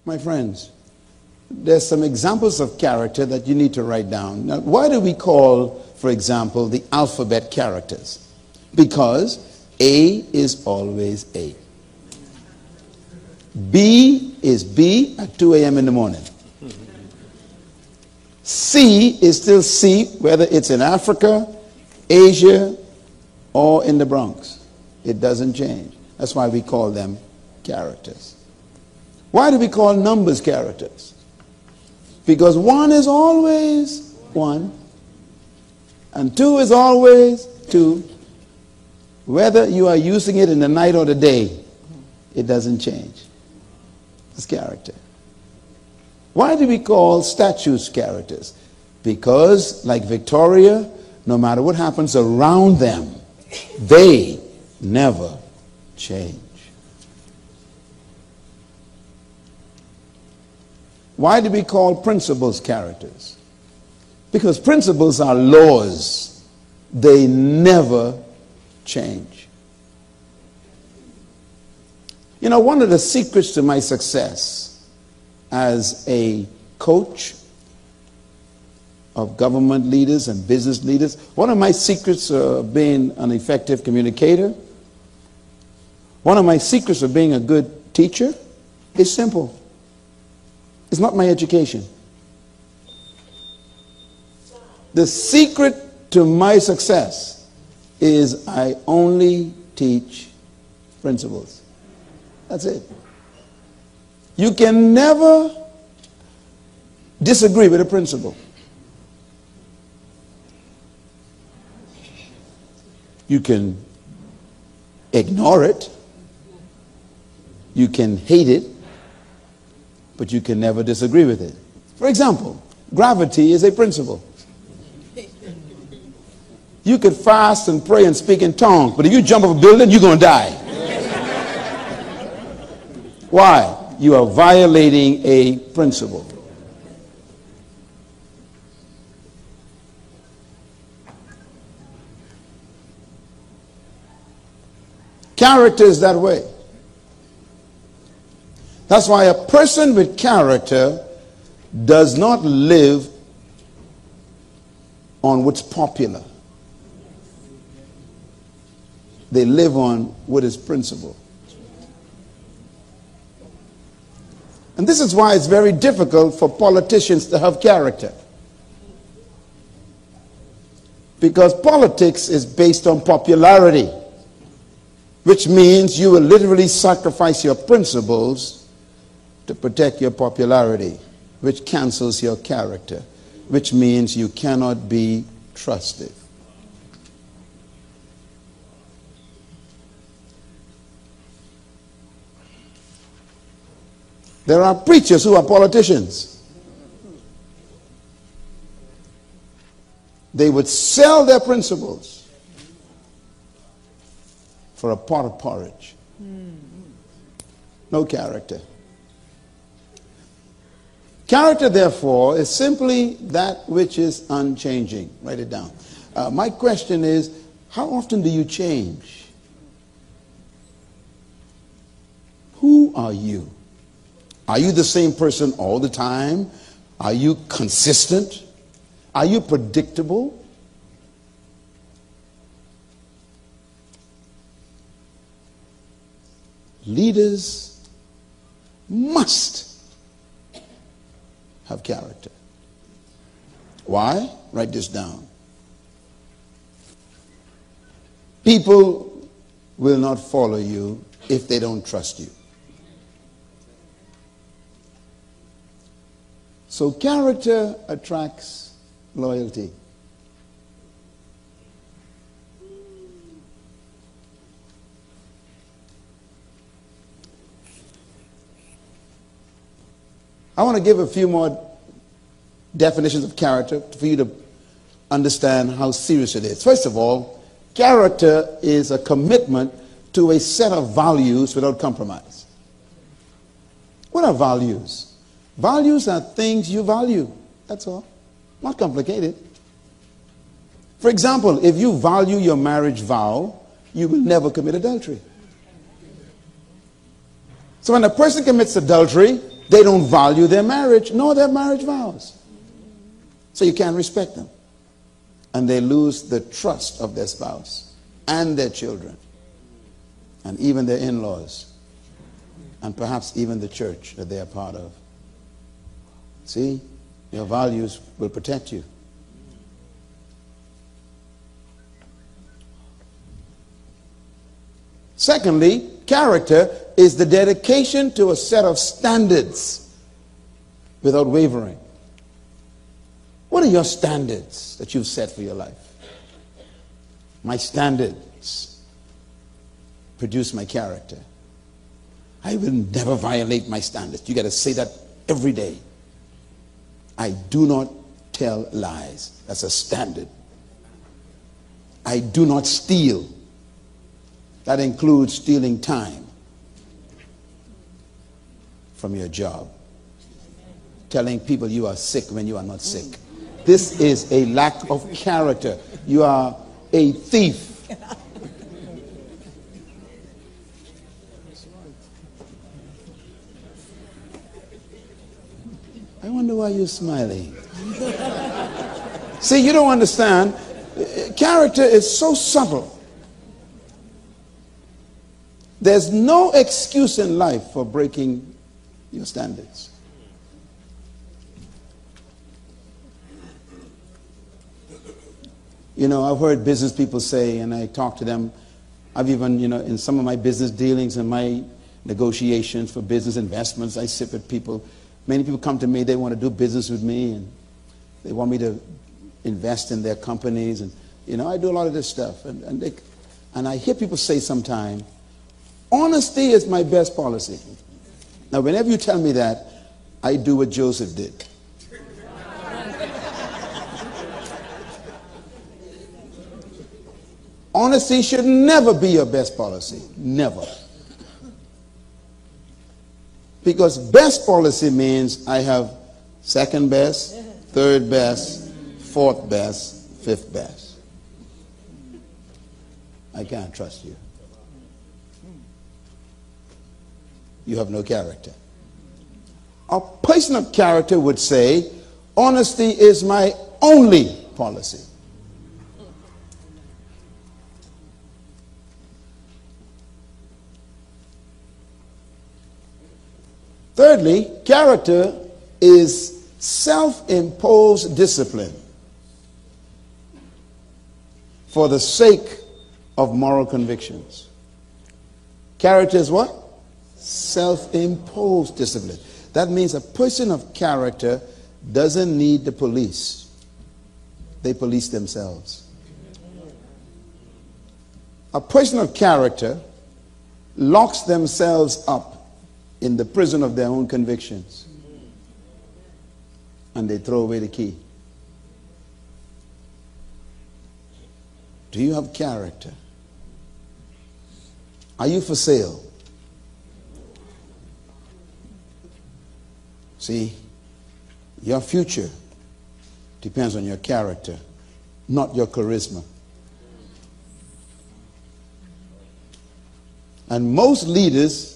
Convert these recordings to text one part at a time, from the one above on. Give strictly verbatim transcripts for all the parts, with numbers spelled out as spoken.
My friends, there's some examples of character that you need to write down. Now, why do we call, for example, the alphabet characters? Because A is always A. B is B at two A M in the morning. C is still C, whether it's in Africa, Asia, or in the Bronx. It doesn't change. That's why we call them characters. Why do we call numbers characters? Because one is always one, and two is always two. Whether you are using it in the night or the day, it doesn't change. It's character. Why do we call statues characters? Because, like Victoria, no matter what happens around them, they never change. Why do we call principles characters? Because principles are laws. They never change. You know, one of the secrets to my success as a coach of government leaders and business leaders, one of my secrets of being an effective communicator, one of my secrets of being a good teacher is simple. It's not my education. The secret to my success is I only teach principles. That's it. You can never disagree with a principle. You can ignore it. You can hate it. But you can never disagree with it. For example, gravity is a principle. You could fast and pray and speak in tongues, but if you jump off a building, you're going to die. Why? You are violating a principle. Character is that way. That's why a person with character does not live on what's popular. They live on what is principle. And this is why it's very difficult for politicians to have character. Because politics is based on popularity, which means you will literally sacrifice your principles to protect your popularity, which cancels your character, which means you cannot be trusted. There are preachers who are politicians. They would sell their principles for a pot of porridge. No character. Character, therefore, is simply that which is unchanging. Write it down. Uh, my question is, how often do you change? Who are you? Are you the same person all the time? Are you consistent? Are you predictable? Leaders must have character. Why? Write this down. People will not follow you if they don't trust you. So character attracts loyalty. I want to give a few more definitions of character for you to understand how serious it is. First of all, character is a commitment to a set of values without compromise. What are values? Values are things you value. That's all. Not complicated. For example, if you value your marriage vow, you will never commit adultery. So when a person commits adultery, They don't value their marriage nor their marriage vows. So you can't respect them. And they lose the trust of their spouse and their children and even their in-laws and perhaps even the church that they are part of. See, your values will protect you. Secondly, character is the dedication to a set of standards without wavering. What are your standards that you've set for your life? My standards produce my character. I will never violate my standards. You got to say that every day. I do not tell lies. That's a standard. I do not steal. That includes stealing time from your job. Telling people you are sick when you are not sick. This is a lack of character. You are a thief. I wonder why you're smiling. See, you don't understand. Character is so subtle. There's no excuse in life for breaking your standards. You know, I've heard business people say, and I talk to them, I've even, you know, in some of my business dealings and my negotiations for business investments, I sit with people. Many people come to me, they want to do business with me, and they want me to invest in their companies. And, you know, I do a lot of this stuff. And, and, they, and I hear people say sometimes, honesty is my best policy. Now, whenever you tell me that, I do what Joseph did. Honesty should never be your best policy. Never. Because best policy means I have second best, third best, fourth best, fifth best. I can't trust you. You have no character. A person of character would say, honesty is my only policy. Thirdly, character is self-imposed discipline for the sake of moral convictions. Character is what? Self-imposed discipline. That means a person of character doesn't need the police. They police themselves. A person of character locks themselves up in the prison of their own convictions, and they throw away the key. Do you have character? Are you for sale? See, your future depends on your character, not your charisma. And most leaders,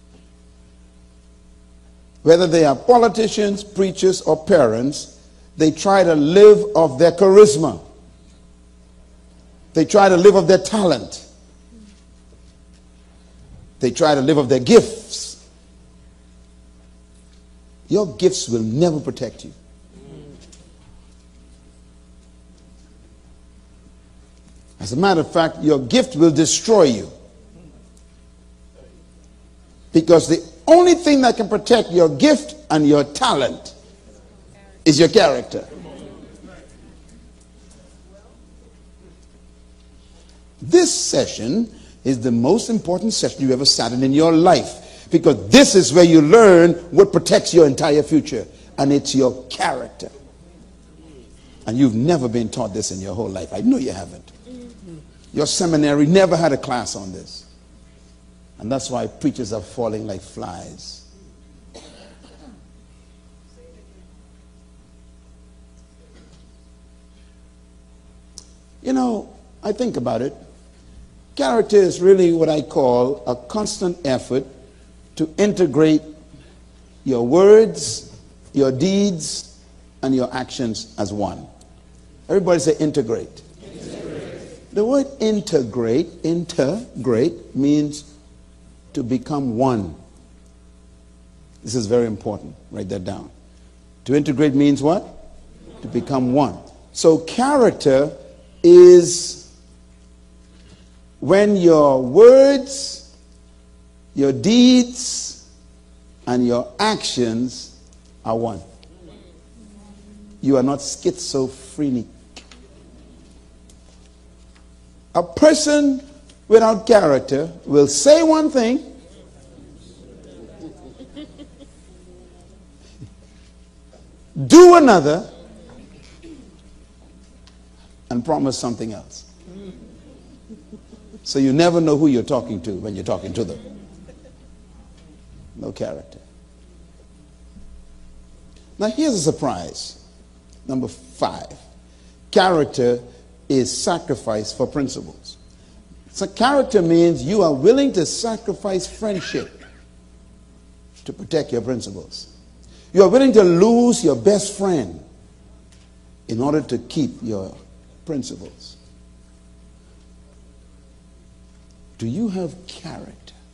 whether they are politicians, preachers, or parents, they try to live off their charisma. They try to live off their talent. They try to live off their gifts. Your gifts will never protect you. As a matter of fact, your gift will destroy you. Because the only thing that can protect your gift and your talent is your character. This session is the most important session you ever sat in in your life, because this is where you learn what protects your entire future, and it's your character. And you've never been taught this in your whole life. I know you haven't. Your seminary never had a class on this. And that's why preachers are falling like flies. You know, I think about it. Character is really what I call a constant effort to integrate your words, your deeds, and your actions as one. Everybody say integrate. Integrate. The word integrate, integrate means to become one. This is very important. Write that down. To integrate means what? To become one. So character is when your words, your deeds, and your actions are one. You are not schizophrenic. A person without character will say one thing do another and promise something else. So you never know who you're talking to when you're talking to them. No character. Now here's a surprise. Number five. Character is sacrifice for principles. So character means you are willing to sacrifice friendship to protect your principles. You are willing to lose your best friend in order to keep your principles. Do you have character?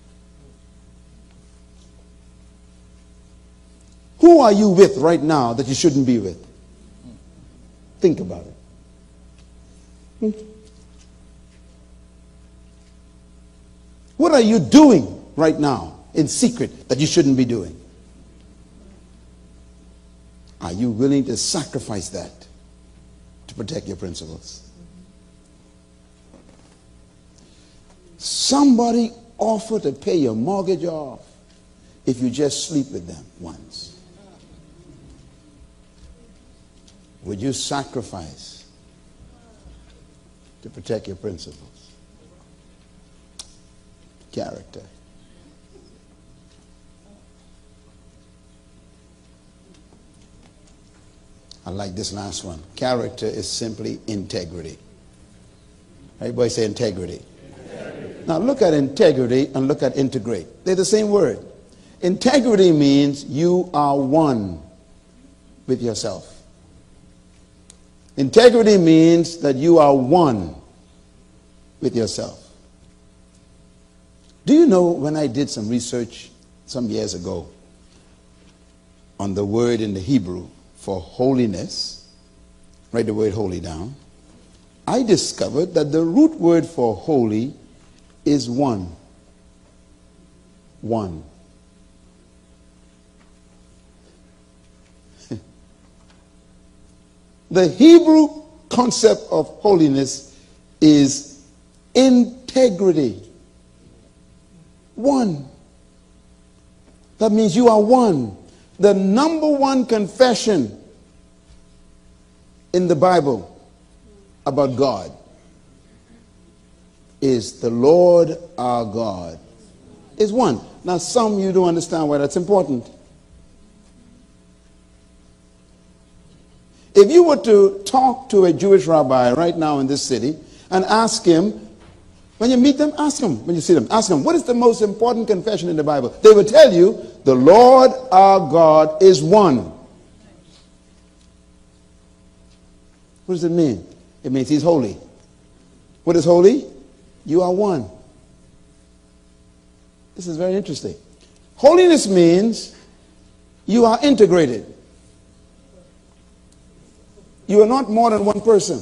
Who are you with right now that you shouldn't be with? Think about it. Hmm? What are you doing right now in secret that you shouldn't be doing? Are you willing to sacrifice that to protect your principles? Somebody offer to pay your mortgage off if you just sleep with them once. Would you sacrifice to protect your principles? Character. I like this last one. Character is simply integrity. Everybody say integrity. Integrity. Now look at integrity and look at integrate. They're the same word. Integrity means you are one with yourself. Integrity means that you are one with yourself. Do you know, when I did some research some years ago on the word in the Hebrew for holiness, write the word holy down, I discovered that the root word for holy is one. One. The Hebrew concept of holiness is integrity. One. That means you are one. The number one confession in the Bible about God is the Lord our God is one. Now some of you don't understand why that's important. If you were to talk to a Jewish rabbi right now in this city and ask him, when you meet them, ask them, when you see them, ask them, what is the most important confession in the Bible? They will tell you, the Lord our God is one. What does it mean? It means he's holy. What is holy? You are one. This is very interesting. Holiness means you are integrated. You are not more than one person.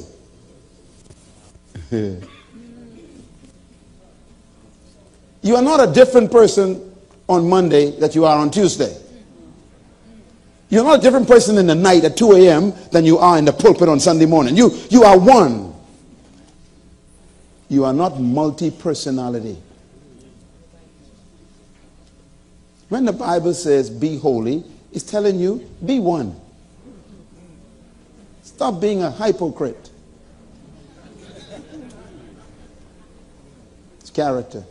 You are not a different person on Monday that you are on Tuesday. You're not a different person in the night at two a m than you are in the pulpit on Sunday morning. You, you are one. You are not multi-personality. When the Bible says be holy, it's telling you be one. Stop being a hypocrite. It's character.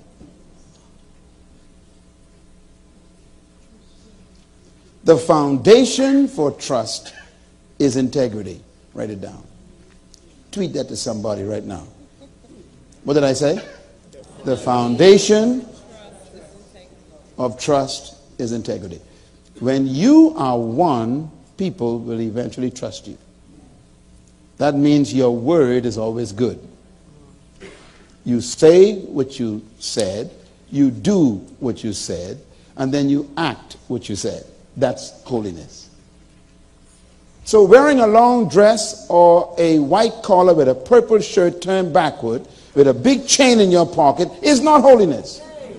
The foundation for trust is integrity. Write it down. Tweet that to somebody right now. What did I say? The foundation of trust is integrity. When you are one, people will eventually trust you. That means your word is always good. You say what you said, you do what you said, and then you act what you said. That's holiness. So wearing a long dress or a white collar with a purple shirt turned backward with a big chain in your pocket is not holiness.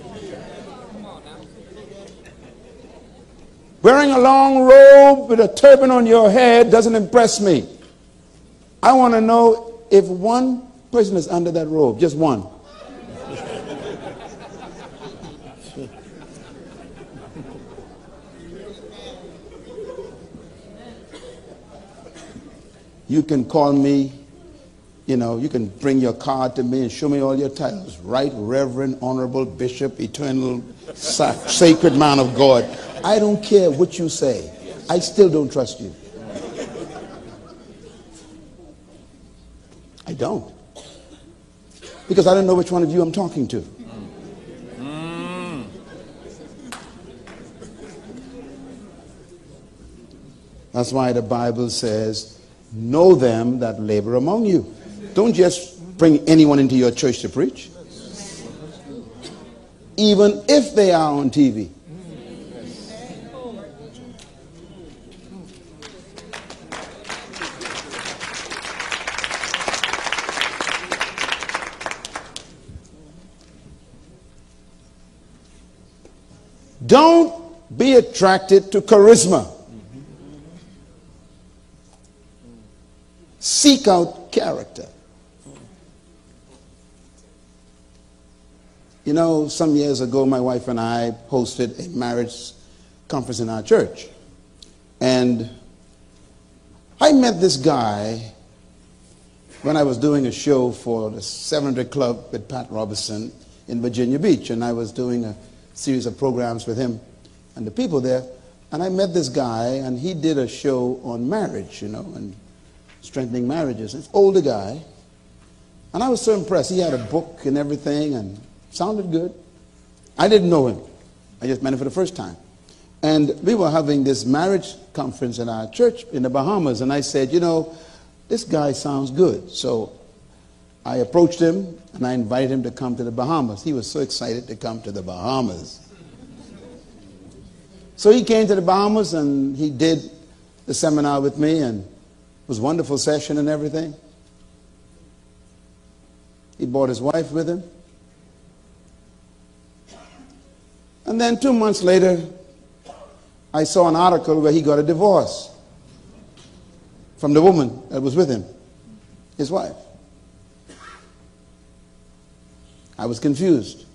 Wearing a long robe with a turban on your head doesn't impress me. I want to know if one person is under that robe, just one. You can call me, you know, you can bring your card to me and show me all your titles. Right, Reverend, Honorable, Bishop, Eternal, Sacred Man of God. I don't care what you say. I still don't trust you. I don't. Because I don't know which one of you I'm talking to. Mm. That's why the Bible says, know them that labor among you. Don't just bring anyone into your church to preach. Even if they are on T V. Don't be attracted to charisma. Seek out character. You know, some years ago, my wife and I hosted a marriage conference in our church. And I met this guy when I was doing a show for the seven hundred Club with Pat Robertson in Virginia Beach. And I was doing a series of programs with him and the people there. And I met this guy, and he did a show on marriage, you know, and strengthening marriages. It's an older guy. And I was so impressed. He had a book and everything and sounded good. I didn't know him. I just met him for the first time. And we were having this marriage conference in our church in the Bahamas. And I said, you know, this guy sounds good. So I approached him and I invited him to come to the Bahamas. He was so excited to come to the Bahamas. So he came to the Bahamas and he did the seminar with me, and it was a wonderful session and everything. He brought his wife with him. And then two months later, I saw an article where he got a divorce from the woman that was with him, his wife. I was confused.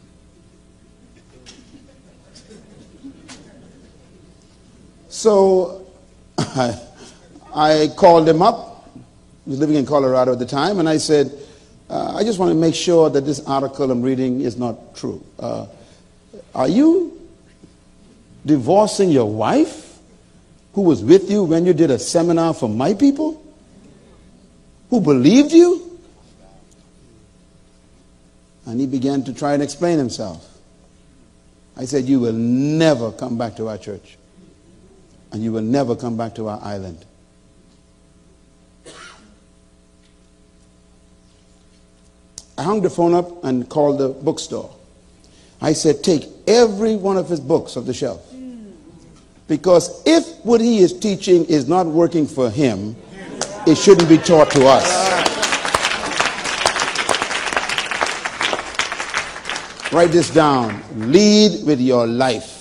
So I, I called him up. He was living in Colorado at the time, and I said, uh, I just want to make sure that this article I'm reading is not true. Uh, are you divorcing your wife who was with you when you did a seminar for my people? Who believed you? And he began to try and explain himself. I said, you will never come back to our church. And you will never come back to our island. I hung the phone up and called the bookstore. I said, take every one of his books off the shelf. Because if what he is teaching is not working for him, it shouldn't be taught to us. Write this down. Lead with your life.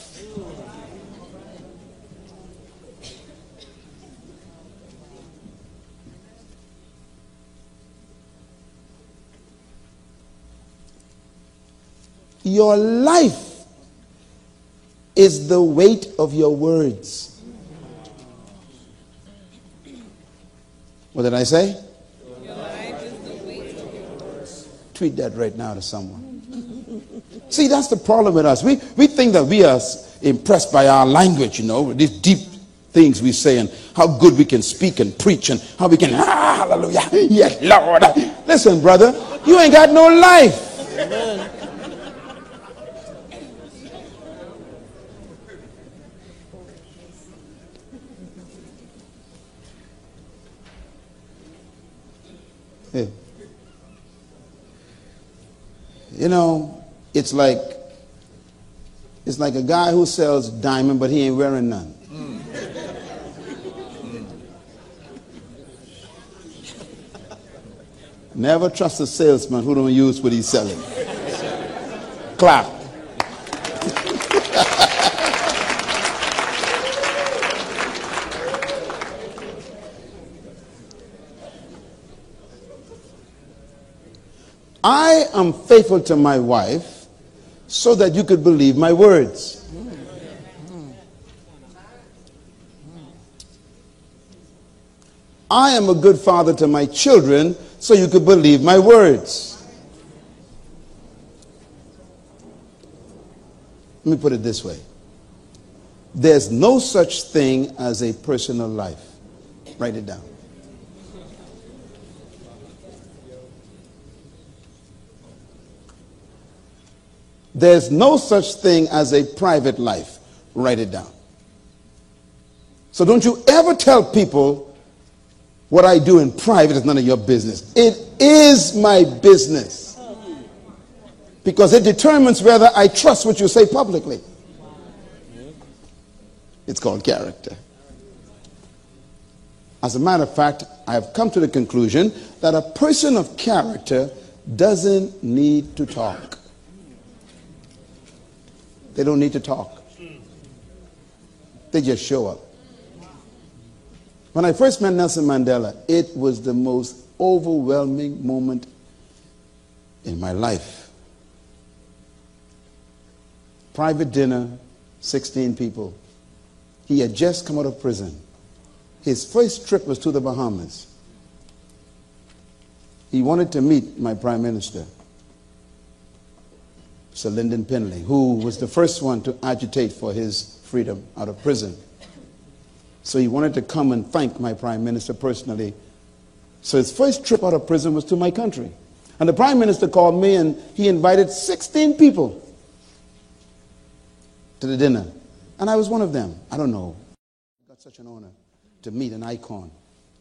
Your life is the weight of your words. What did I say? Your life is the weight of your words. Tweet that right now to someone. See, that's the problem with us. We, we think that we are impressed by our language, you know, these deep things we say and how good we can speak and preach and how we can, ah, hallelujah, yes, Lord. Listen, brother, you ain't got no life. Amen. Hey. You know, it's like it's like a guy who sells diamond, but he ain't wearing none. Mm. Mm. Never trust a salesman who don't use what he's selling. Clap. I am faithful to my wife so that you could believe my words. I am a good father to my children so you could believe my words. Let me put it this way. There's no such thing as a personal life. Write it down. There's no such thing as a private life. Write it down. So don't you ever tell people what I do in private is none of your business. It is my business. Because it determines whether I trust what you say publicly. It's called character. As a matter of fact, I have come to the conclusion that a person of character doesn't need to talk. They don't need to talk. They just show up. When I first met Nelson Mandela, it was the most overwhelming moment in my life. Private dinner, sixteen people. He had just come out of prison. His first trip was to the Bahamas. He wanted to meet my prime minister, Sir Lyndon Pinley, who was the first one to agitate for his freedom out of prison. So he wanted to come and thank my prime minister personally. So his first trip out of prison was to my country. And the prime minister called me and he invited sixteen people to the dinner. And I was one of them. I don't know. I got such an honor to meet an icon.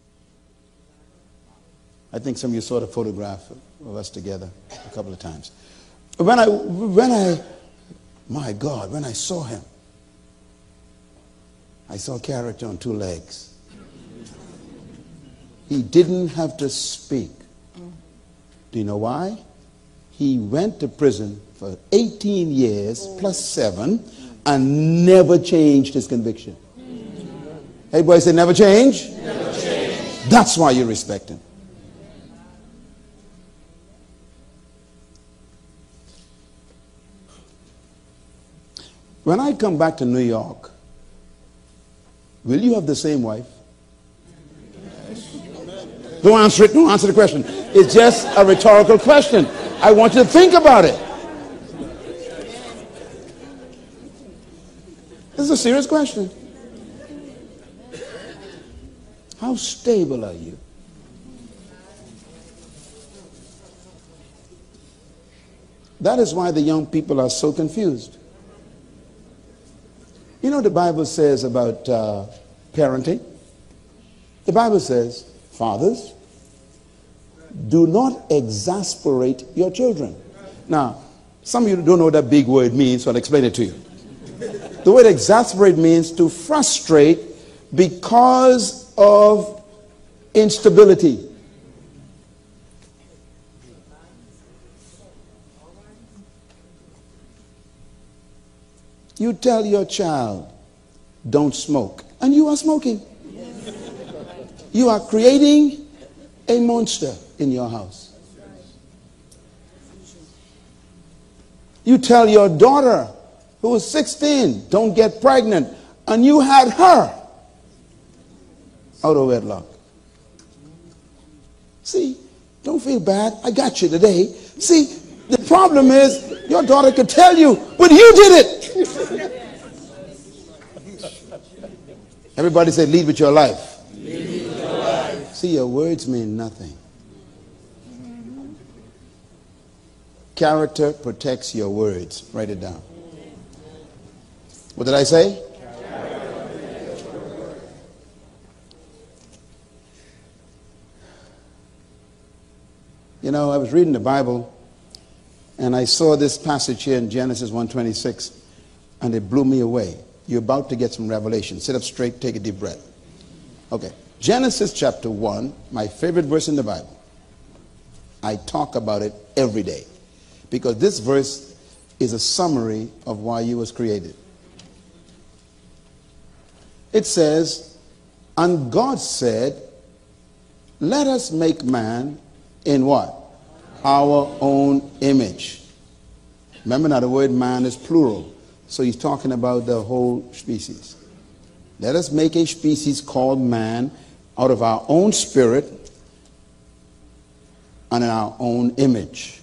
I think some of you saw the photograph of us together a couple of times. When I, when I, my God, when I saw him, I saw character on two legs. He didn't have to speak. Do you know why? He went to prison for eighteen years plus seven and never changed his conviction. Everybody say never change? Never change. That's why you respect him. When I come back to New York, will you have the same wife? Don't answer it. Don't answer the question. It's just a rhetorical question. I want you to think about it. This is a serious question. How stable are you? That is why the young people are so confused. You know what the Bible says about uh, parenting? The Bible says, fathers, do not exasperate your children. Now, some of you don't know what that big word means, so I'll explain it to you. The word exasperate means to frustrate because of instability. You tell your child, don't smoke, and you are smoking. You are creating a monster in your house. You tell your daughter, who is sixteen, don't get pregnant, and you had her out of wedlock. See, don't feel bad. I got you today. See, the problem is your daughter could tell you, but you did it. Everybody say, lead with your life. Lead with your life. See, your words mean nothing. Character protects your words. Write it down. What did I say? You know, I was reading the Bible, and I saw this passage here in Genesis one twenty-six, and it blew me away. You're about to get some revelation. Sit up straight, take a deep breath. Okay, Genesis chapter one, my favorite verse in the Bible. I talk about it every day, because this verse is a summary of why you was created. It says, and God said, let us make man in what? Our own image. Remember now, the word man is plural. So he's talking about the whole species. Let us make a species called man out of our own spirit and in our own image.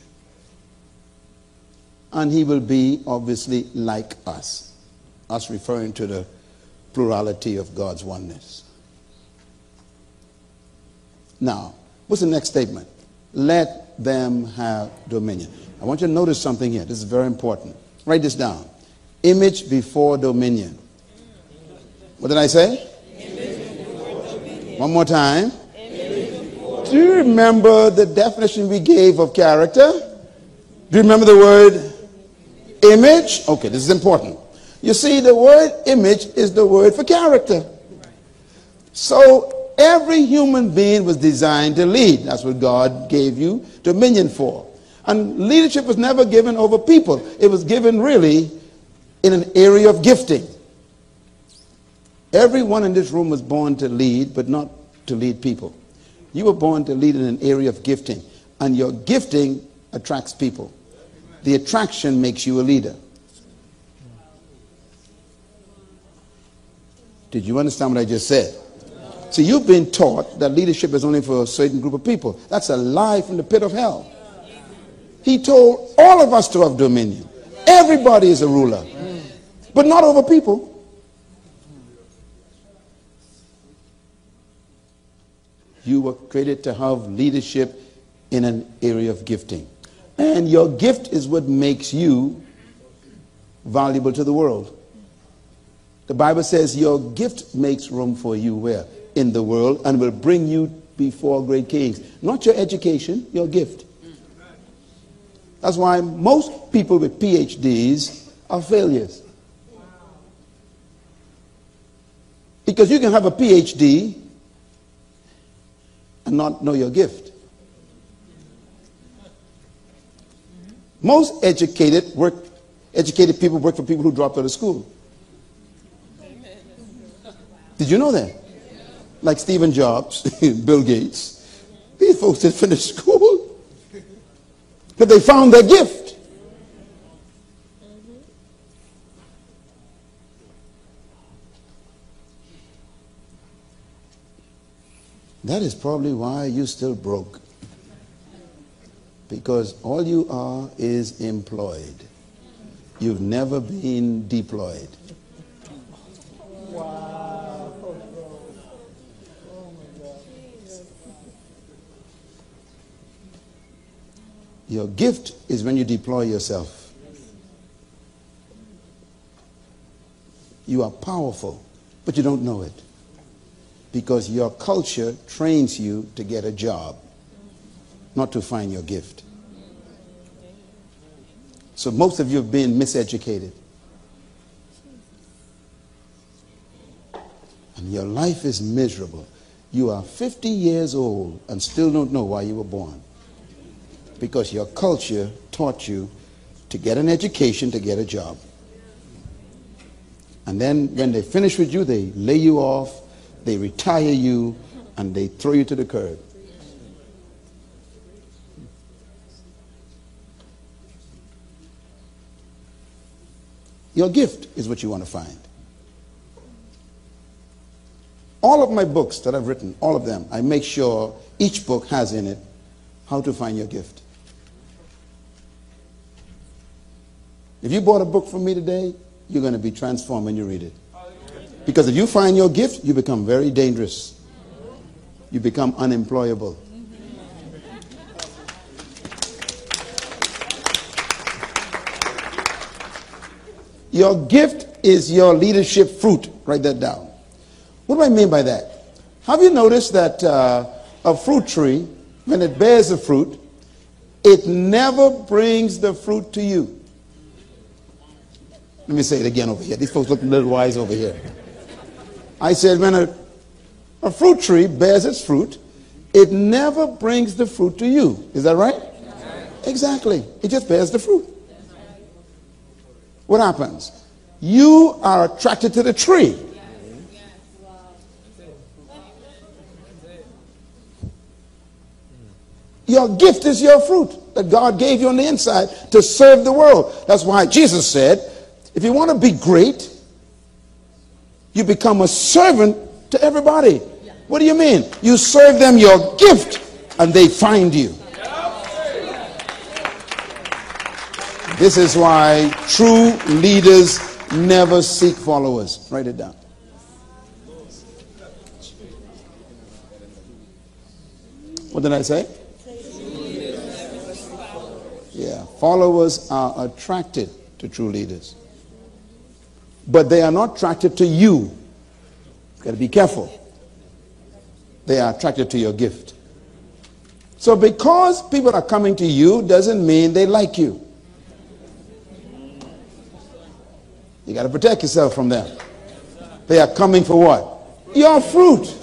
And he will be obviously like us. Us referring to the plurality of God's oneness. Now, what's the next statement? Let them have dominion. I want you to notice something here. This is very important. Write this down. Image before dominion. What did I say? Image before dominion. One more time. Do you remember the definition we gave of character? Do you remember the word image? Okay, this is important. You see, the word image is the word for character. So every human being was designed to lead. That's what God gave you dominion for. And leadership was never given over people. It was given really in an area of gifting. Everyone in this room was born to lead, but not to lead people. You were born to lead in an area of gifting. And your gifting attracts people. The attraction makes you a leader. Did you understand what I just said? So you've been taught that leadership is only for a certain group of people. That's a lie from the pit of hell. He told all of us to have dominion. Everybody is a ruler, but not over people. You were created to have leadership in an area of gifting. And your gift is what makes you valuable to the world. The Bible says your gift makes room for you where? In the world, and will bring you before great kings. Not your education, your gift. That's why most people with P H Ds are failures. Because you can have a P H D and not know your gift. Most educated work, educated people work for people who dropped out of school. Did you know that? Like Stephen Jobs, Bill Gates. These folks didn't finish school, but they found their gift. That is probably why you're still broke. Because all you are is employed. You've never been deployed. Wow. Your gift is when you deploy yourself. You are powerful, but you don't know it. Because your culture trains you to get a job, not to find your gift. So most of you have been miseducated. And your life is miserable. You are fifty years old and still don't know why you were born. Because your culture taught you to get an education, to get a job. And then when they finish with you, they lay you off, they retire you, and they throw you to the curb. Your gift is what you want to find. All of my books that I've written, all of them, I make sure each book has in it how to find your gift. If you bought a book from me today, you're going to be transformed when you read it. Because if you find your gift, you become very dangerous. You become unemployable. Your gift is your leadership fruit. Write that down. What do I mean by that? Have you noticed that uh, a fruit tree, when it bears a fruit, it never brings the fruit to you. Let me say it again over here. These folks look a little wise over here. I said, when a, a fruit tree bears its fruit, it never brings the fruit to you. Is that right? Exactly. It just bears the fruit. What happens? You are attracted to the tree. Your gift is your fruit that God gave you on the inside to serve the world. That's why Jesus said, if you want to be great, you become a servant to everybody. What do you mean? You serve them your gift and they find you. This is why true leaders never seek followers. Write it down. What did I say? Yeah, followers are attracted to true leaders. But they are not attracted to you. You've got to be careful. They are attracted to your gift. So because people are coming to you doesn't mean they like you. You got to protect yourself from them. They are coming for what? Your fruit.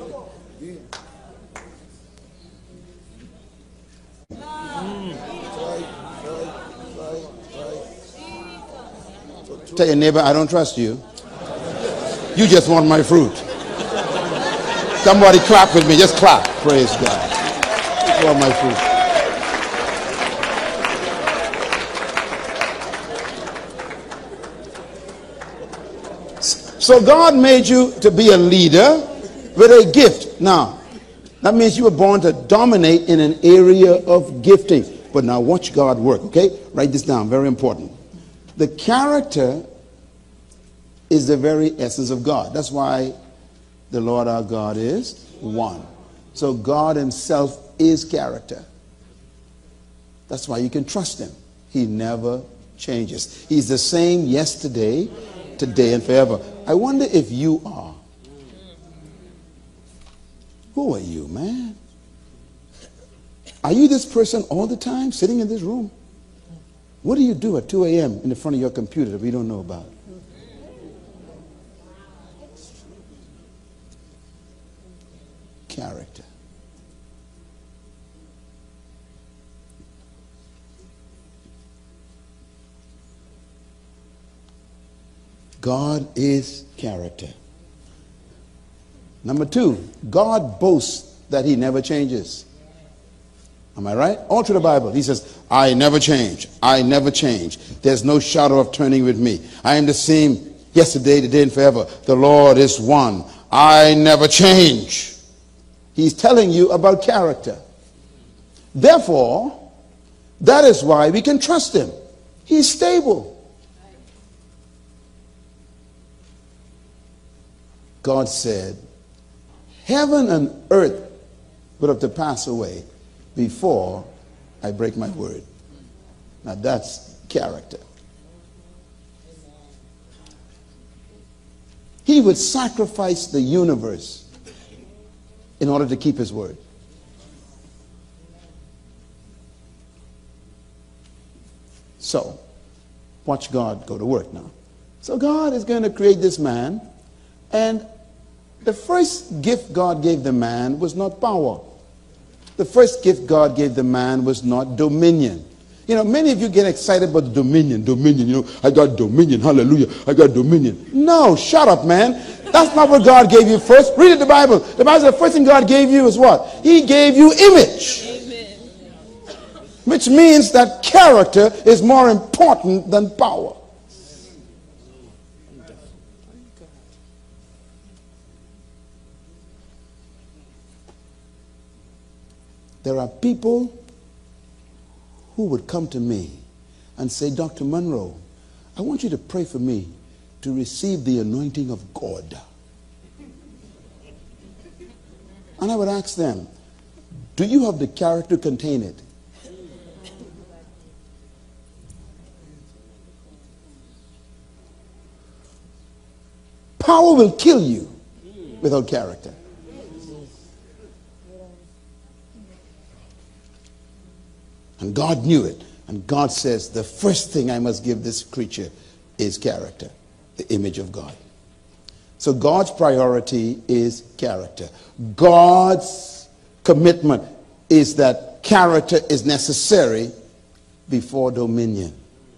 Tell your neighbor, I don't trust you. You just want my fruit. Somebody clap with me. Just clap. Praise God. You want my fruit. So God made you to be a leader with a gift. Now, that means you were born to dominate in an area of gifting. But now watch God work, okay? Write this down, very important. The character is the very essence of God. That's why the Lord our God is one. So God himself is character. That's why you can trust him. He never changes. He's the same yesterday, today, and forever. I wonder if you are. Who are you, man? Are you this person all the time sitting in this room? What do you do at two a m in the front of your computer that we don't know about? Character. God is character. Number two, God boasts that he never changes. Am I right? All through the Bible, he says, I never change. I never change. There's no shadow of turning with me. I am the same yesterday, today, and forever. The Lord is one. I never change. He's telling you about character. Therefore, that is why we can trust him. He's stable. God said, heaven and earth would have to pass away before I break my word. Now that's character. He would sacrifice the universe in order to keep his word. So, watch God go to work now. So God is going to create this man, and the first gift God gave the man was not power. The first gift God gave the man was not dominion. You know, many of you get excited about dominion, dominion, you know, I got dominion, hallelujah, I got dominion. No, shut up, man. That's not what God gave you first. Read it, the Bible. The Bible says the first thing God gave you is what? He gave you image. Amen. Which means that character is more important than power. There are people who would come to me and say, Doctor Monroe, I want you to pray for me to receive the anointing of God. And I would ask them, do you have the character to contain it? Power will kill you without character. And And God knew it. And God says, the first thing I must give this creature is character, the image of God. So God's priority is character. God's commitment is that character is necessary before dominion.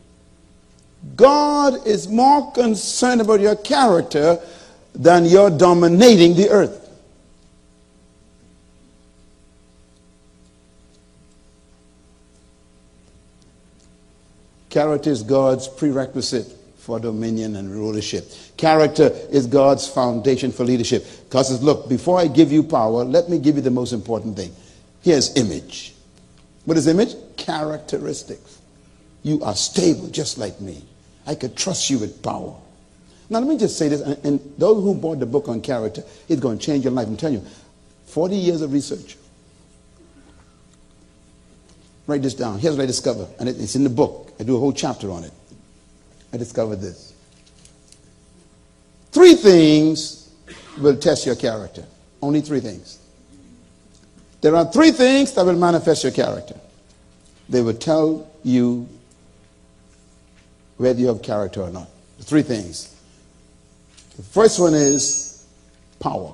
God is more concerned about your character than your dominating the earth. Character is God's prerequisite for dominion and rulership. Character is God's foundation for leadership. God says, look, before I give you power, let me give you the most important thing. Here's image. What is image? Characteristics. You are stable just like me. I could trust you with power. Now let me just say this, and, and those who bought the book on character, it's going to change your life. I'm telling you, forty years of research. Write this down. Here's what I discovered, and it, it's in the book. I do a whole chapter on it. I discovered this. Three things will test your character. Only three things. There are three things that will manifest your character. They will tell you whether you have character or not. The three things. The first one is power.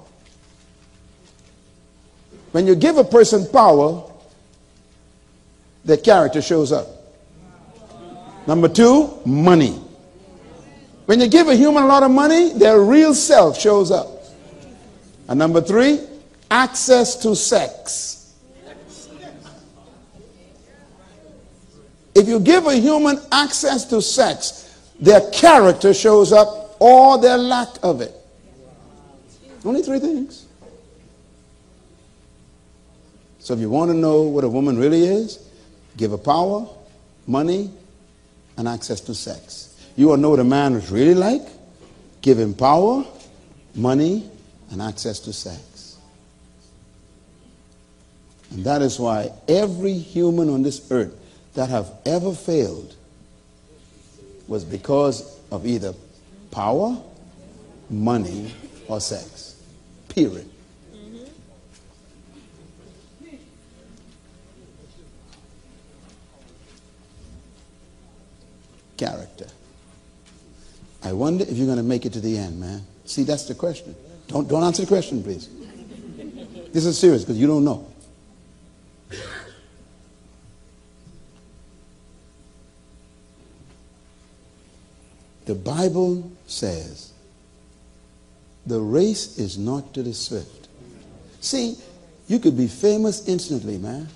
When you give a person power, their character shows up. Number two, money. When you give a human a lot of money, their real self shows up. And number three, access to sex. If you give a human access to sex, their character shows up or their lack of it. Only three things. So if you want to know what a woman really is, give her power, money, and access to sex. You want to know what a man is really like? Give him power, money, and access to sex. And that is why every human on this earth that have ever failed was because of either power, money, or sex. Period. Character. I wonder if you're going to make it to the end, man. See, that's the question. Don't, don't answer the question, please. This is serious because you don't know. The Bible says the race is not to the swift. See, you could be famous instantly, man.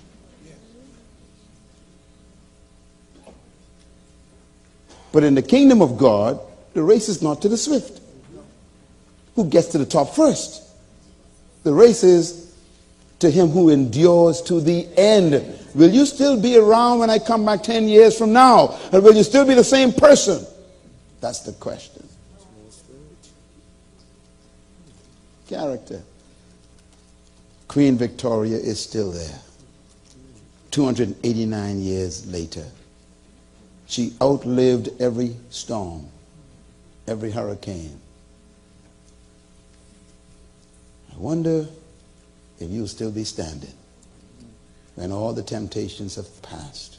But in the kingdom of God, the race is not to the swift. Who gets to the top first? The race is to him who endures to the end. Will you still be around when I come back ten years from now? Or will you still be the same person? That's the question. Character. Queen Victoria is still there. two hundred eighty-nine years later. She outlived every storm, every hurricane. I wonder if you'll still be standing when all the temptations have passed.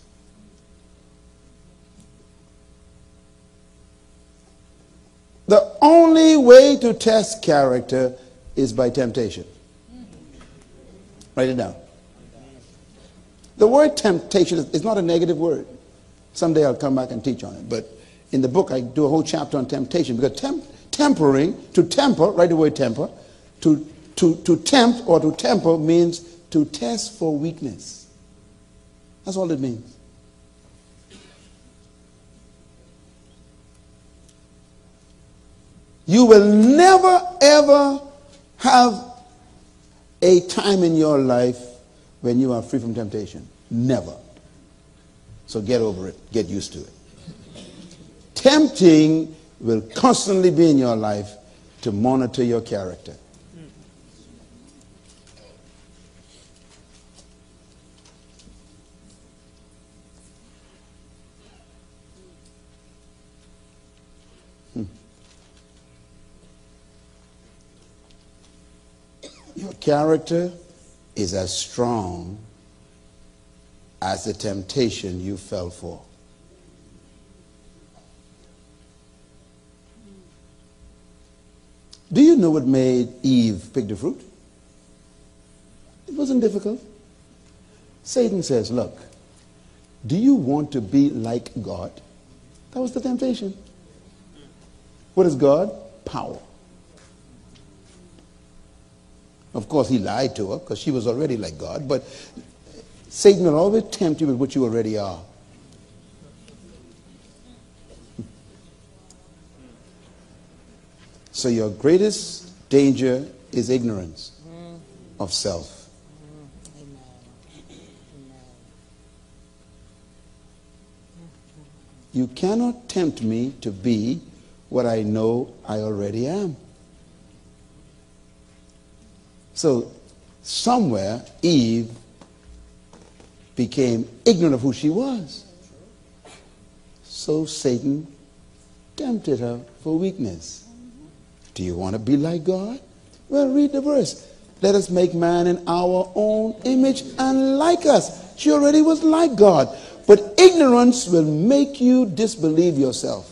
The only way to test character is by temptation. Write it down. The word temptation is not a negative word. Someday I'll come back and teach on it. But in the book I do a whole chapter on temptation. Because temp tempering, to temper, write the word temper, to, to, to tempt or to temper means to test for weakness. That's all it means. You will never ever have a time in your life when you are free from temptation. Never. So get over it. Get used to it. Tempting will constantly be in your life to monitor your character. Hmm. Your character is as strong as the temptation you fell for. Do you know what made Eve pick the fruit? It wasn't difficult. Satan says, look, do you want to be like God? That was the temptation. What is God? Power. Of course, he lied to her because she was already like God, but Satan will always tempt you with what you already are. So your greatest danger is ignorance of self. You cannot tempt me to be what I know I already am. So somewhere Eve became ignorant of who she was. So Satan tempted her for weakness. Do you want to be like God? Well, read the verse. Let us make man in our own image and like us. She already was like God. But ignorance will make you disbelieve yourself.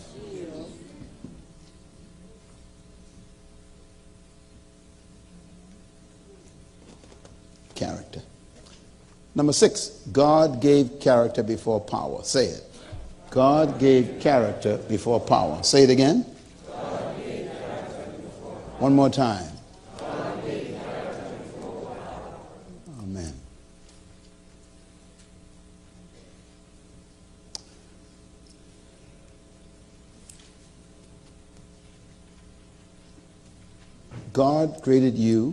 Character. Number six, God gave character before power. Say it. God gave character before power. Say it again. God gave character before power. One more time. God gave character before power. Amen. God created you,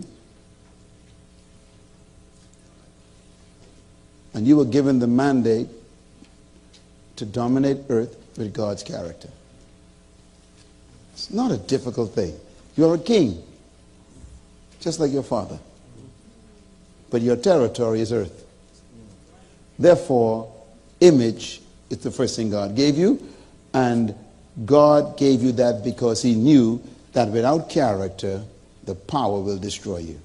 and you were given the mandate to dominate earth with God's character. It's not a difficult thing. You're a king, just like your father. But your territory is earth. Therefore, image is the first thing God gave you, and God gave you that because he knew that without character, the power will destroy you.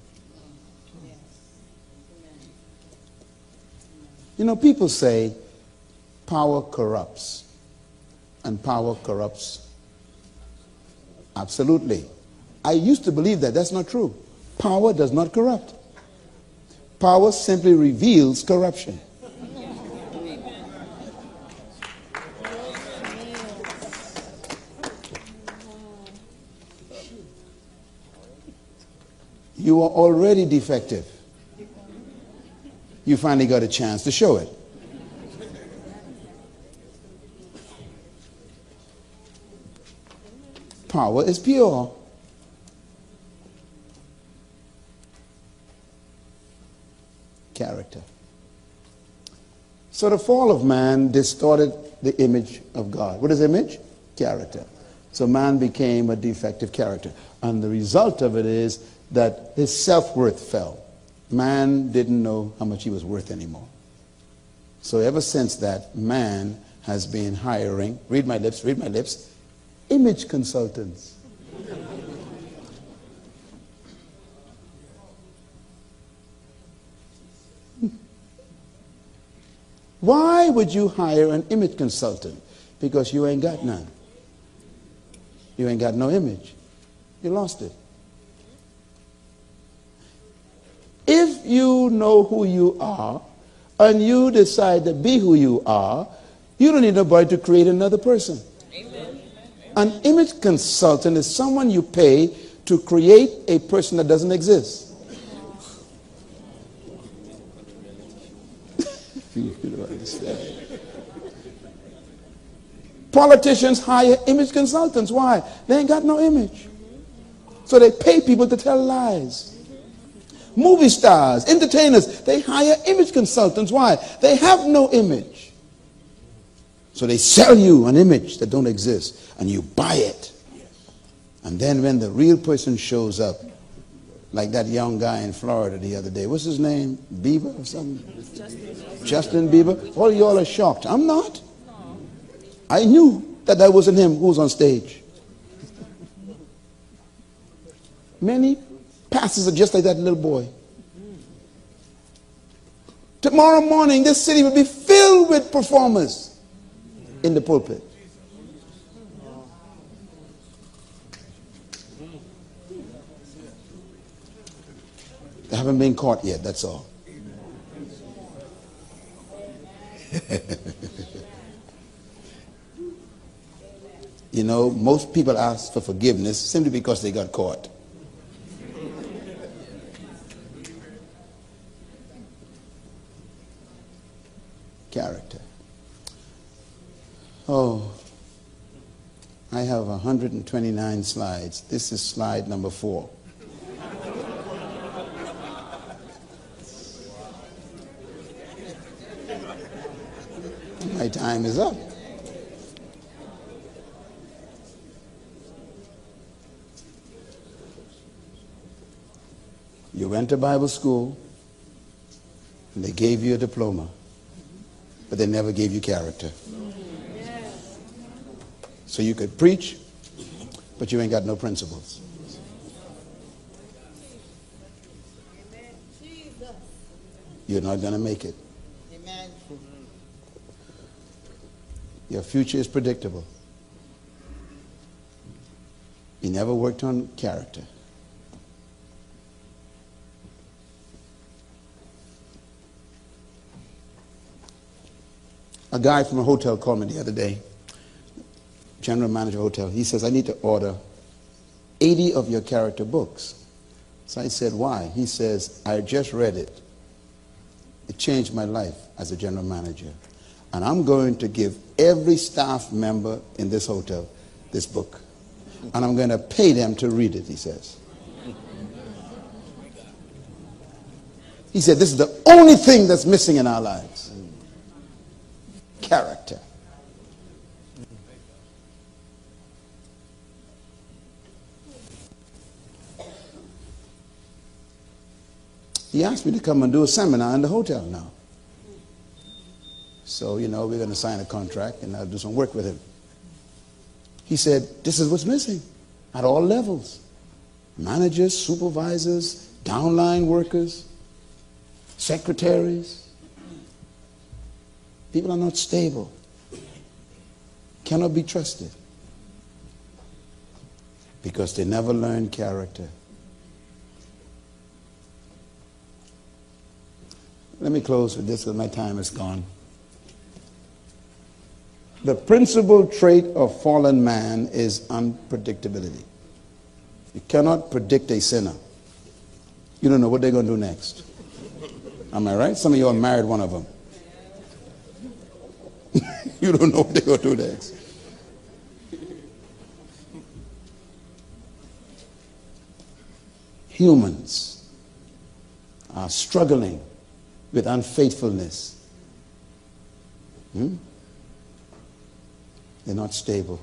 You know, people say power corrupts, and power corrupts. Absolutely. I used to believe that. That's not true. Power does not corrupt. Power simply reveals corruption. You are already defective. You finally got a chance to show it. Power is pure. Character. So the fall of man distorted the image of God. What is image? Character. So man became a defective character. And the result of it is that his self-worth fell. Man didn't know how much he was worth anymore. So ever since that, man has been hiring, read my lips, read my lips, image consultants. Why would you hire an image consultant? Because you ain't got none. You ain't got no image. You lost it. If you know who you are and you decide to be who you are, you don't need nobody to create another person. Amen. An image consultant is someone you pay to create a person that doesn't exist. You don't understand. Politicians hire image consultants. Why? They ain't got no image. So they pay people to tell lies. Movie stars, entertainers, they hire image consultants. Why? They have no image. So they sell you an image that don't exist, and you buy it. And then when the real person shows up, like that young guy in Florida the other day, what's his name? Bieber or something? Justin, Justin Bieber. All y'all are shocked. I'm not. I knew that that wasn't him who was on stage. Many pastors are just like that little boy. Tomorrow morning, this city will be filled with performers in the pulpit. They haven't been caught yet, that's all. You know, most people ask for forgiveness simply because they got caught. Character. Oh, I have one hundred twenty-nine slides. This is slide number four. My time is up. You went to Bible school, and they gave you a diploma, but they never gave you character. So you could preach, but you ain't got no principles. You're not going to make it. Your future is predictable. You never worked on character. A guy from a hotel called me the other day, general manager of a hotel. He says, I need to order eighty of your character books. So I said, why? He says, I just read it. It changed my life as a general manager. And I'm going to give every staff member in this hotel this book. And I'm going to pay them to read it, he says. He said, this is the only thing that's missing in our lives. Character. He asked me to come and do a seminar in the hotel now. So, you know, we're going to sign a contract and I'll do some work with him. He said, this is what's missing at all levels. Managers, supervisors, downline workers, secretaries. People are not stable, cannot be trusted because they never learn character. Let me close with this because my time is gone. The principal trait of fallen man is unpredictability. You cannot predict a sinner. You don't know what they're going to do next. Am I right? Some of you are married one of them. You don't know what they're going to do next. Humans are struggling with unfaithfulness. Hmm? They're not stable.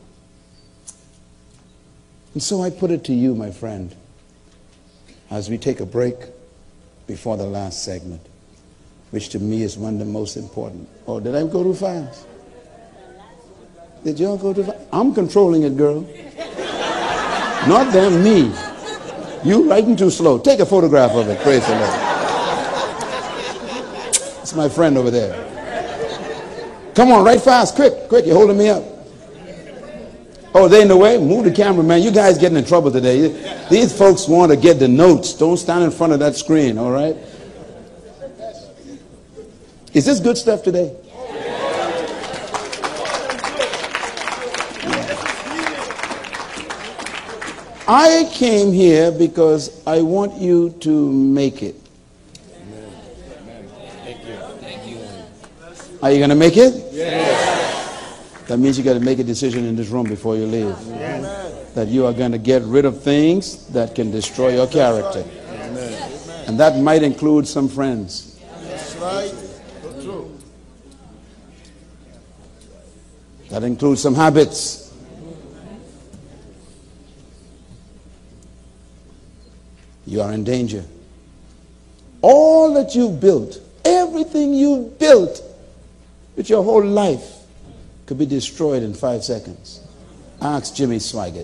And so I put it to you, my friend, as we take a break before the last segment, which to me is one of the most important. Oh, did I go too fast? Did y'all go too fast? I'm controlling it, girl. Not them, me. You writing too slow. Take a photograph of it. Praise the Lord. It's my friend over there. Come on, write fast. Quick, quick. You're holding me up. Oh, they in the way? Move the camera, man. You guys getting in trouble today. These folks want to get the notes. Don't stand in front of that screen, all right? Is this good stuff today? I came here because I want you to make it. Are you going to make it? Yes. That means you got to make a decision in this room before you leave. Yes. That you are going to get rid of things that can destroy your character. Amen. And that might include some friends. That's right. True. That includes some habits. You are in danger. All that you've built, everything you've built with your whole life could be destroyed in five seconds. Ask Jimmy Swaggart.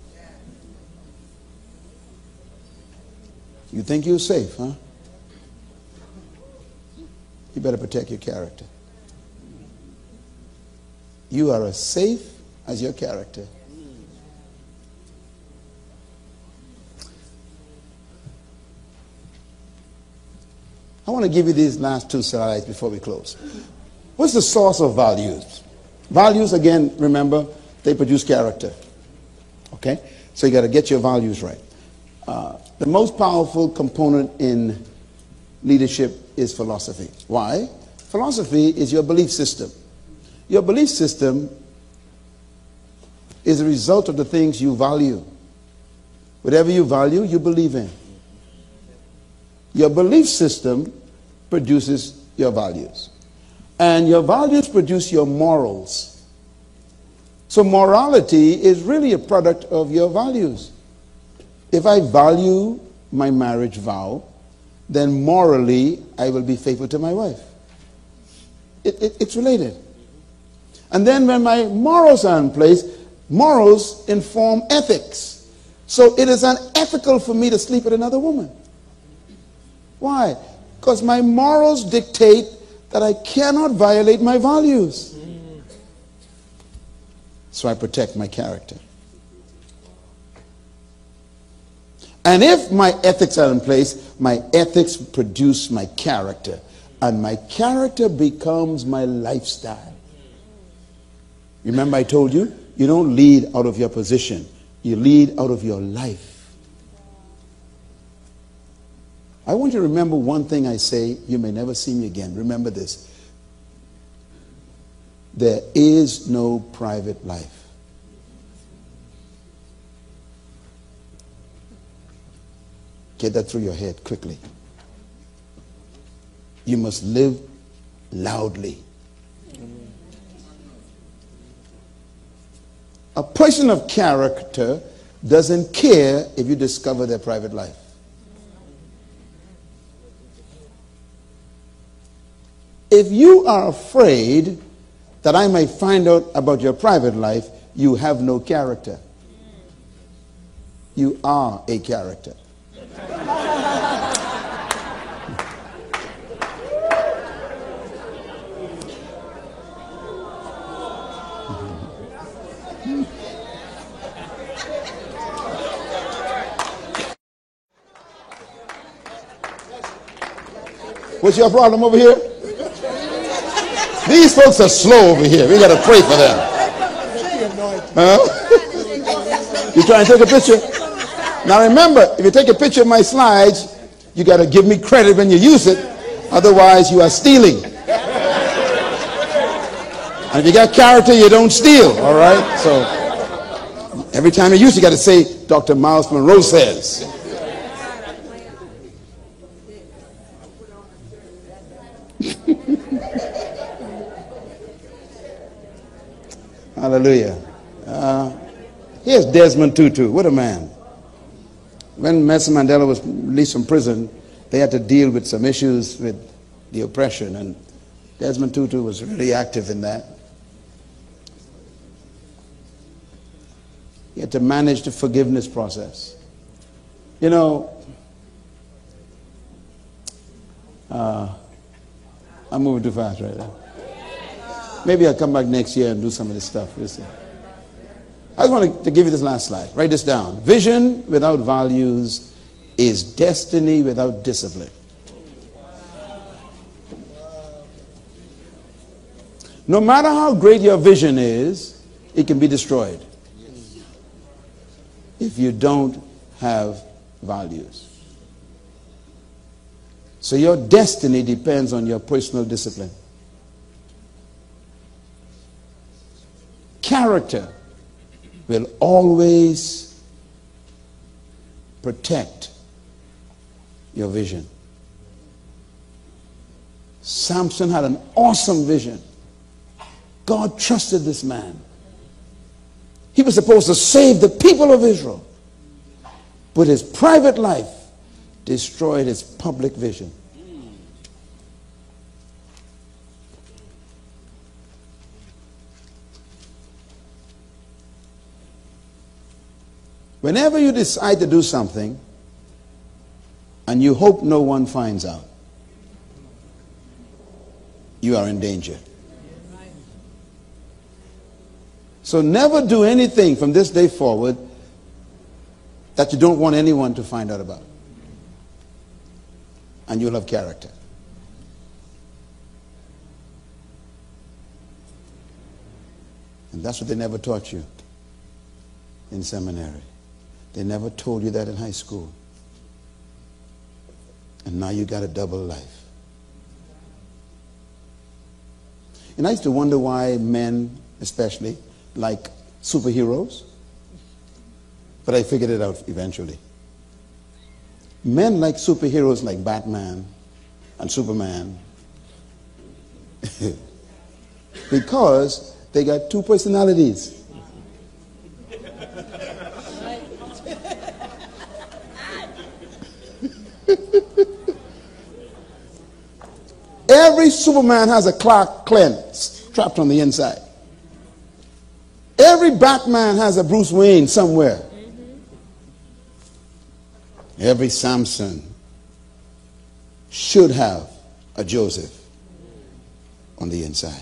You think you're safe, huh? you better protect your character. You are as safe as your character. I want to give you these last two slides before we close. What's the source of values? Values, again, remember, they produce character. Okay? So you got to get your values right. Uh, the most powerful component in leadership is philosophy. Why? Philosophy is your belief system. Your belief system is a result of the things you value. Whatever you value, you believe in. Your belief system produces your values. And your values produce your morals. So morality is really a product of your values. If I value my marriage vow, then morally I will be faithful to my wife. It, it, it's related. And then when my morals are in place, morals inform ethics. So it is unethical for me to sleep with another woman. Why? Because my morals dictate that I cannot violate my values. So I protect my character. And if my ethics are in place, my ethics produce my character. And my character becomes my lifestyle. Remember I told you, you don't lead out of your position. You lead out of your life. I want you to remember one thing I say. You may never see me again. Remember this. There is no private life. Get that through your head quickly. You must live loudly. A person of character doesn't care if you discover their private life. If you are afraid that I may find out about your private life, you have no character. You are a character. What's your problem over here? These folks are slow over here. We got to pray for them. Huh? You trying to take a picture? Now remember, if you take a picture of my slides, you got to give me credit when you use it. Otherwise, you are stealing. And if you got character, you don't steal. All right? So every time you use it, you got to say, Doctor Miles Monroe says. Hallelujah. Uh, here's Desmond Tutu. What a man. When Nelson Mandela was released from prison, they had to deal with some issues with the oppression, and Desmond Tutu was really active in that. He had to manage the forgiveness process. You know, uh, I'm moving too fast right now. Maybe I'll come back next year and do some of this stuff. We'll see. I just want to give you this last slide. Write this down. Vision without values is destiny without discipline. No matter how great your vision is, it can be destroyed if you don't have values. So your destiny depends on your personal discipline. Character will always protect your vision. Samson had an awesome vision. God trusted this man. He was supposed to save the people of Israel. But his private life destroyed his public vision. Whenever you decide to do something and you hope no one finds out, you are in danger. So never do anything from this day forward that you don't want anyone to find out about. And you'll have character. And that's what they never taught you in seminary. They never told you that in high school. And now you got a double life. And I used to wonder why men, especially, like superheroes. But I figured it out eventually. Men like superheroes like Batman and Superman because they got two personalities. Every Superman has a Clark Kent strapped on the inside. Every Batman has a Bruce Wayne somewhere. Every Samson should have a Joseph on the inside.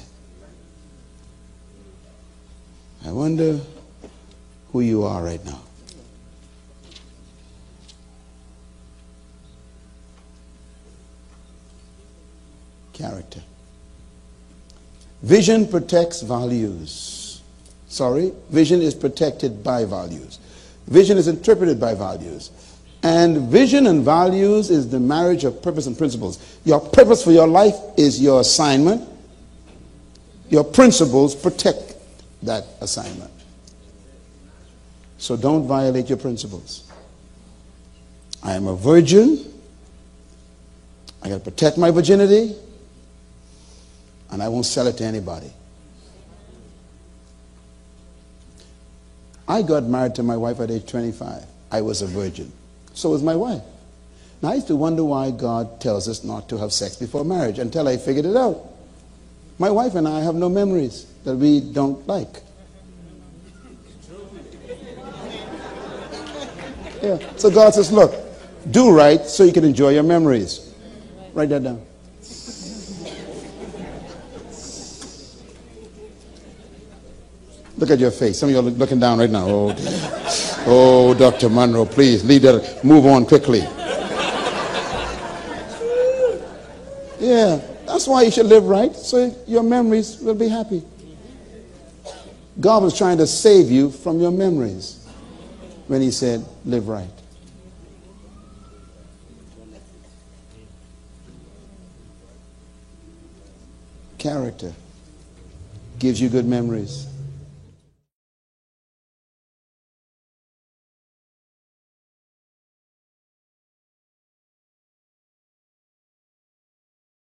I wonder who you are right now. Character. Vision protects values. Sorry, vision is protected by values. Vision is interpreted by values. And vision and values is the marriage of purpose and principles. Your purpose for your life is your assignment. Your principles protect that assignment. So don't violate your principles. I am a virgin. I got to protect my virginity. And I won't sell it to anybody. I got married to my wife at age twenty-five. I was a virgin. So was my wife. Now I used to wonder why God tells us not to have sex before marriage until I figured it out. My wife and I have no memories that we don't like. Yeah. So God says, look, do right so you can enjoy your memories. Write that down. Look at your face. Some of you are looking down right now. Oh, oh, Doctor Monroe, please leave that. Move on quickly. Yeah, that's why you should live right, so your memories will be happy. God was trying to save you from your memories when he said, live right. Character gives you good memories.